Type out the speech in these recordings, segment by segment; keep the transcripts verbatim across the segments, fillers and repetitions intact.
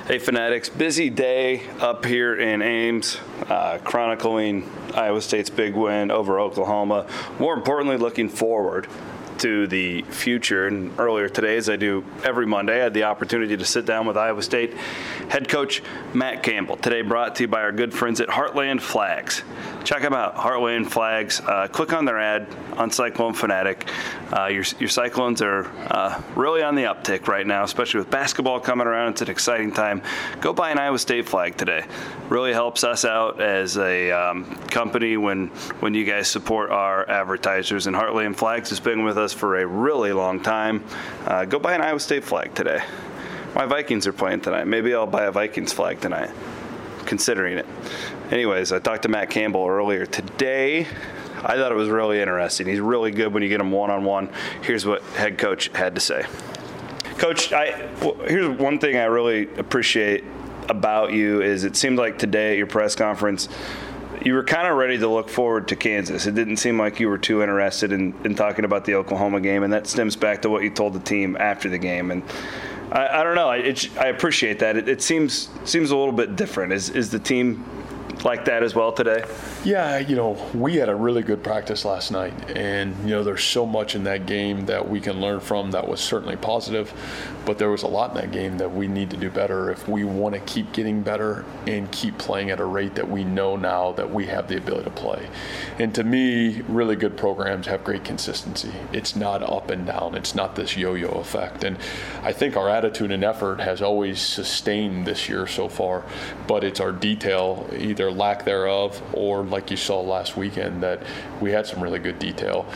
Hey, Fanatics, busy day up here in Ames, uh, chronicling Iowa State's big win over Oklahoma. More importantly, looking forward to the future. And earlier today, as I do every Monday, I had the opportunity to sit down with Iowa State head coach Matt Campbell. Today brought to you by our good friends at Heartland Flags. Check them out, Heartland Flags. Uh, click on their ad on Cyclone Fanatic. Uh, your, your Cyclones are uh, really on the uptick right now, especially with basketball coming around. It's an exciting time. Go buy an Iowa State flag today. Really helps us out as a um, company when when you guys support our advertisers. And Heartland Flags has been with us for a really long time. Uh, go buy an Iowa State flag today. My Vikings are playing tonight. Maybe I'll buy a Vikings flag tonight. Considering it. Anyways, I talked to Matt Campbell earlier today. I thought it was really interesting. He's really good when you get him one-on-one. Here's what head coach had to say. Coach, I, well, here's one thing I really appreciate about you is it seemed like today at your press conference, you were kind of ready to look forward to Kansas. It didn't seem like you were too interested in, in talking about the Oklahoma game, and that stems back to what you told the team after the game. And I, I don't know. It, I appreciate that. It, it seems seems a little bit different. Is is the team like that as well today? Yeah, you know, we had a really good practice last night, and, you know, there's so much in that game that we can learn from that was certainly positive, but there was a lot in that game that we need to do better if we want to keep getting better and keep playing at a rate that we know now that we have the ability to play. And to me, really good programs have great consistency. It's not up and down. It's not this yo-yo effect. And I think our attitude and effort has always sustained this year so far, but it's our detail, either lack thereof or like you saw last weekend, that we had some really good detail.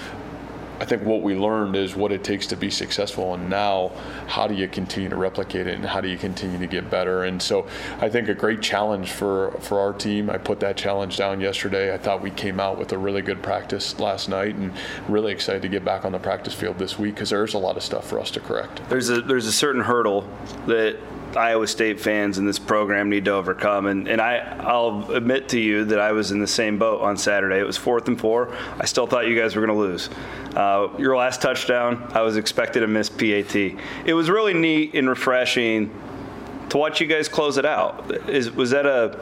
I think what we learned is what it takes to be successful, and now how do you continue to replicate it and how do you continue to get better? And so I think a great challenge for, for our team. I put that challenge down yesterday. I thought we came out with a really good practice last night, and really excited to get back on the practice field this week because there's a lot of stuff for us to correct. There's a there's a certain hurdle that Iowa State fans in this program need to overcome. And, and I, I'll admit to you that I was in the same boat on Saturday. It was fourth and four. I still thought you guys were going to lose. Uh, your last touchdown, I was expected to miss P A T. It was really neat and refreshing to watch you guys close it out. Is was that a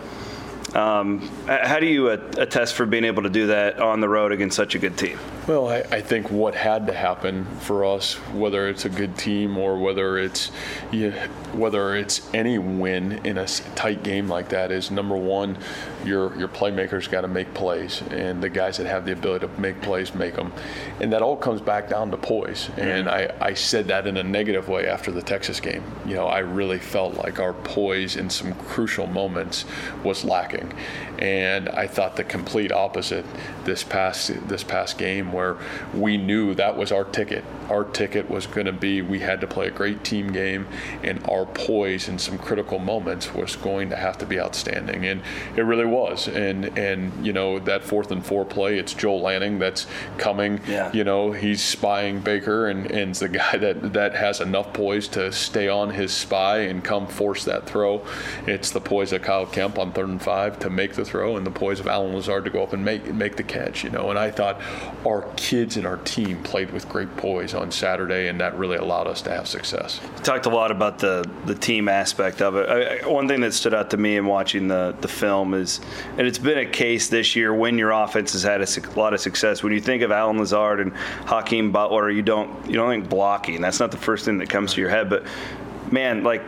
um, how do you attest for being able to do that on the road against such a good team? Well, I, I think what had to happen for us, whether it's a good team or whether it's yeah, whether it's any win in a tight game like that, is number one, your your playmakers got to make plays, and the guys that have the ability to make plays make them, and that all comes back down to poise. And I, I said that in a negative way after the Texas game. You know, I really felt like our poise in some crucial moments was lacking, and I thought the complete opposite this past this past game, where we knew that was our ticket. Our ticket was going to be we had to play a great team game, and our poise in some critical moments was going to have to be outstanding, and it really was. And and you know, that fourth and four play, it's Joel Lanning that's coming. Yeah. You know, he's spying Baker, and and the guy that that has enough poise to stay on his spy and come force that throw. It's the poise of Kyle Kemp on third and five to make the throw, and the poise of Allen Lazard to go up and make make the catch. You know, and I thought our kids and our team played with great poise on Saturday, and that really allowed us to have success. You talked a lot about the, the team aspect of it. I, one thing that stood out to me in watching the, the film is, and it's been a case this year when your offense has had a lot of success, when you think of Allen Lazard and Hakeem Butler, you don't you don't think blocking. That's not the first thing that comes to your head, but man, like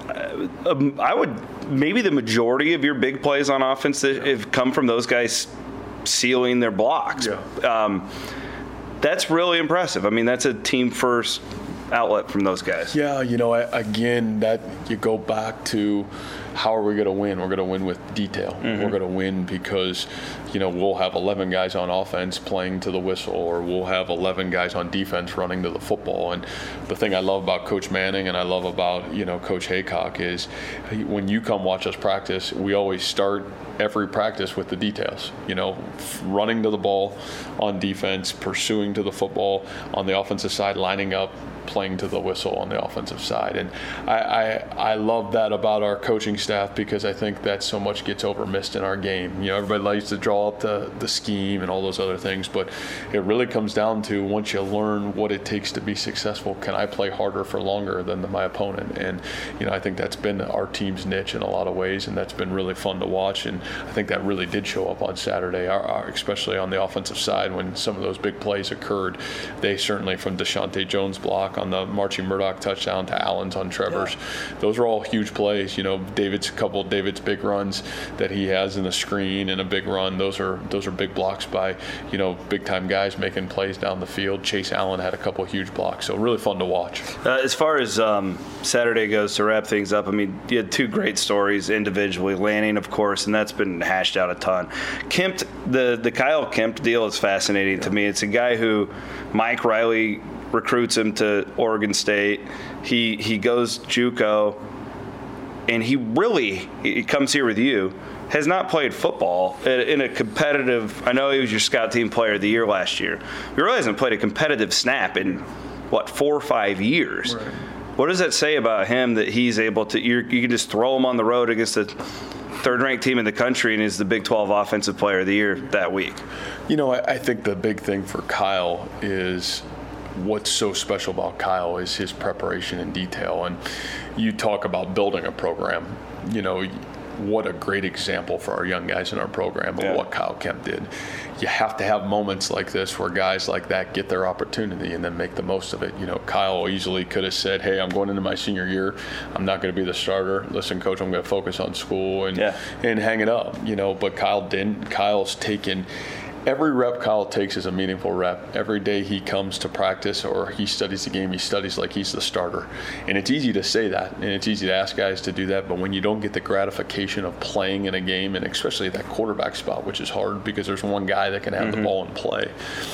um, I would maybe the majority of your big plays on offense that have come from those guys sealing their blocks. Yeah. Um, that's really impressive. I mean, that's a team first outlet from those guys. Yeah, you know, again, that you go back to how are we going to win? We're going to win with detail. Mm-hmm. We're going to win because, you know, we'll have eleven guys on offense playing to the whistle, or we'll have eleven guys on defense running to the football. And the thing I love about Coach Manning and I love about, you know, Coach Haycock is when you come watch us practice, we always start every practice with the details, you know, running to the ball on defense, pursuing to the football on the offensive side, lining up, playing playing to the whistle on the offensive side. And I, I, I love that about our coaching staff, because I think that so much gets overmissed in our game. You know, everybody likes to draw up the, the scheme and all those other things, but it really comes down to, once you learn what it takes to be successful, can I play harder for longer than the, my opponent? And, you know, I think that's been our team's niche in a lot of ways, and that's been really fun to watch. And I think that really did show up on Saturday, our, our, especially on the offensive side when some of those big plays occurred. They certainly, from Deshaunte Jones' block on the Marchie Murdoch touchdown to Allen's on Trevor's, yeah. those are all huge plays. You know, David's couple David's big runs that he has in the screen and a big run, those are those are big blocks by, you know, big time guys making plays down the field. Chase Allen had a couple huge blocks, so really fun to watch. Uh, as far as um, Saturday goes, to wrap things up, I mean, you had two great stories individually. Lanning, of course, and that's been hashed out a ton. Kempt, the the Kyle Kempt deal is fascinating yeah. to me. It's a guy who Mike Riley recruits him to Oregon State. He he goes JUCO, and he really he comes here with you. Has not played football in a competitive. I know he was your scout team player of the year last year. He really hasn't played a competitive snap in what four or five years. Right. What does that say about him that he's able to? You're, you can just throw him on the road against the third-ranked team in the country and is the Big twelve Offensive Player of the Year that week? You know, I, I think the big thing for Kyle is what's so special about Kyle is his preparation in detail. And you talk about building a program. You know, what a great example for our young guys in our program of yeah. what Kyle Kempt did. You have to have moments like this where guys like that get their opportunity and then make the most of it. You know, Kyle easily could have said, hey, I'm going into my senior year. I'm not going to be the starter. Listen, coach, I'm going to focus on school and yeah. and hang it up. You know, but Kyle didn't. Kyle's taken every rep Kyle takes is a meaningful rep. Every day he comes to practice or he studies the game, he studies like he's the starter. And it's easy to say that, and it's easy to ask guys to do that, but when you don't get the gratification of playing in a game, and especially that quarterback spot, which is hard because there's one guy that can have mm-hmm. the ball and play,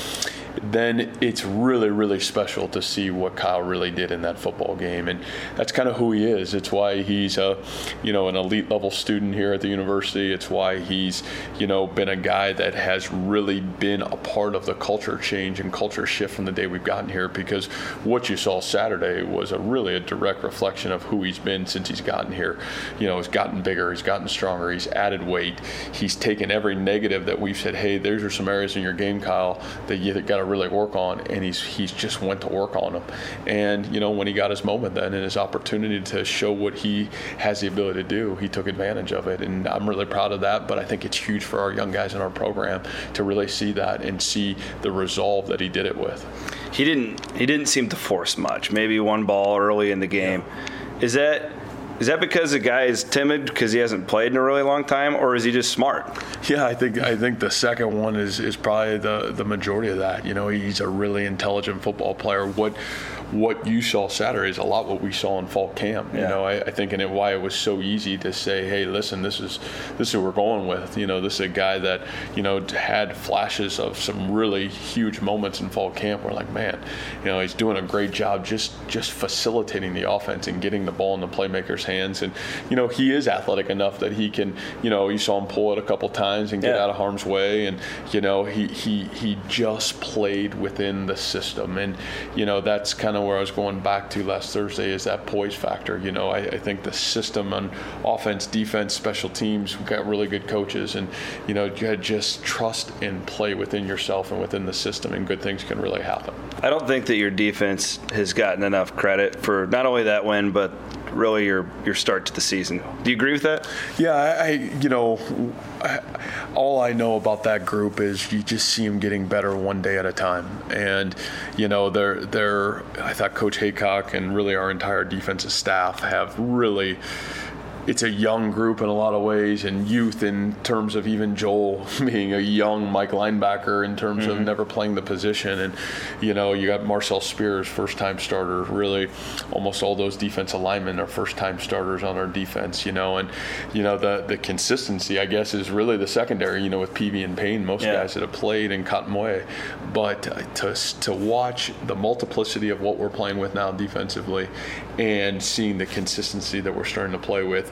then it's really, really special to see what Kyle really did in that football game. And that's kind of who he is. It's why he's a, you know, an elite level student here at the university. It's why he's, you know, been a guy that has really been a part of the culture change and culture shift from the day we've gotten here, because what you saw Saturday was a really a direct reflection of who he's been since he's gotten here. You know, he's gotten bigger, he's gotten stronger, he's added weight. He's taken every negative that we've said, hey, there's are some areas in your game, Kyle, that you got to really work on, and he's he's just went to work on them. And you know, when he got his moment then and his opportunity to show what he has the ability to do, he took advantage of it, and I'm really proud of that. But I think it's huge for our young guys in our program to really see that and see the resolve that he did it with. He didn't he didn't seem to force much. Maybe one ball early in the game. Yeah. Is that Is that because the guy is timid because he hasn't played in a really long time, or is he just smart? Yeah, I think I think the second one is, is probably the, the majority of that. You know, he's a really intelligent football player. What what you saw Saturday is a lot what we saw in fall camp. You yeah. know, I, I think and it, why it was so easy to say, hey, listen, this is this is who we're going with. You know, this is a guy that, you know, had flashes of some really huge moments in fall camp. We're like, man, you know, he's doing a great job just just facilitating the offense and getting the ball in the playmakers' hands. And, you know, he is athletic enough that he can, you know, you saw him pull it a couple times and get yeah. out of harm's way. And, you know, he, he, he just played within the system. And, you know, that's kind of where I was going back to last Thursday is that poise factor. You know, I, I think the system on offense, defense, special teams, we've got really good coaches. And, you know, you just trust and play within yourself and within the system, and good things can really happen. I don't think that your defense has gotten enough credit for not only that win, but really your your start to the season. Do you agree with that? Yeah, I, I you know, I, all I know about that group is you just see them getting better one day at a time. And, you know, they're, they're I thought Coach Haycock and really our entire defensive staff have really, it's a young group in a lot of ways, and youth in terms of even Joel being a young Mike linebacker in terms mm-hmm. of never playing the position. And, you know, you got Marcel Spears, first-time starter. Really, almost all those defensive linemen are first-time starters on our defense, you know. And, you know, the the consistency, I guess, is really the secondary, you know, with Peavy and Payne, most yeah. guys that have played in Cotton Way. But to, to watch the multiplicity of what we're playing with now defensively and seeing the consistency that we're starting to play with,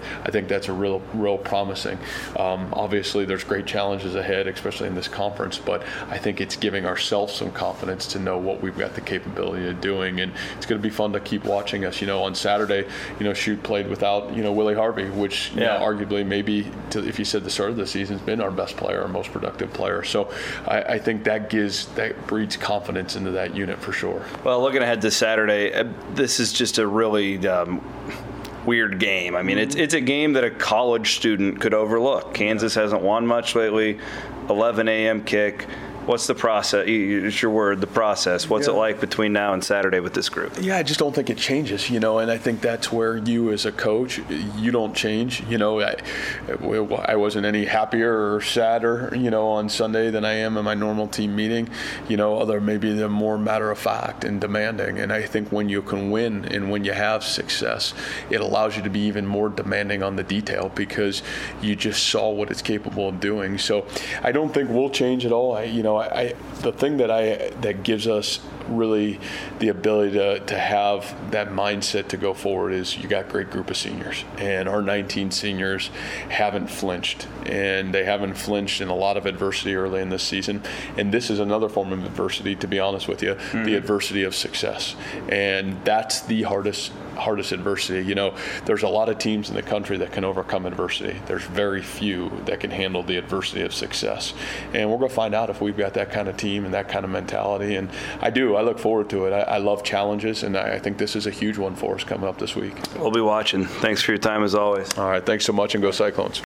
I think that's a real, real promising. Um, obviously, there's great challenges ahead, especially in this conference, but I think it's giving ourselves some confidence to know what we've got the capability of doing, and it's going to be fun to keep watching us. You know, on Saturday, you know, Shoot played without, you know, Willie Harvey, which you yeah. know, arguably maybe, to, if you said the start of the season, has been our best player, our most productive player. So I, I think that gives, that breeds confidence into that unit for sure. Well, looking ahead to Saturday, uh, this is just a really um, weird game. I mean, mm-hmm. it's it's a game that a college student could overlook. Kansas hasn't won much lately. eleven a.m. kick. What's the process? It's your word, the process. What's yeah. it like between now and Saturday with this group? Yeah, I just don't think it changes, you know, and I think that's where you as a coach, you don't change. You know, I, I wasn't any happier or sadder, you know, on Sunday than I am in my normal team meeting. You know, other maybe the more matter of fact and demanding. And I think when you can win and when you have success, it allows you to be even more demanding on the detail because you just saw what it's capable of doing. So I don't think we'll change at all. I, you know, I, I, the thing that I that gives us really the ability to, to have that mindset to go forward is you got a great group of seniors, and our nineteen seniors haven't flinched, and they haven't flinched in a lot of adversity early in this season, and this is another form of adversity, to be honest with you, mm-hmm. the adversity of success, and that's the hardest hardest adversity. You know, there's a lot of teams in the country that can overcome adversity. There's very few that can handle the adversity of success, and we're going to find out if we've got that kind of team and that kind of mentality, and I do. I look forward to it. I, I love challenges, and I, I think this is a huge one for us coming up this week. We'll be watching. Thanks for your time as always. All right. Thanks so much, and go Cyclones.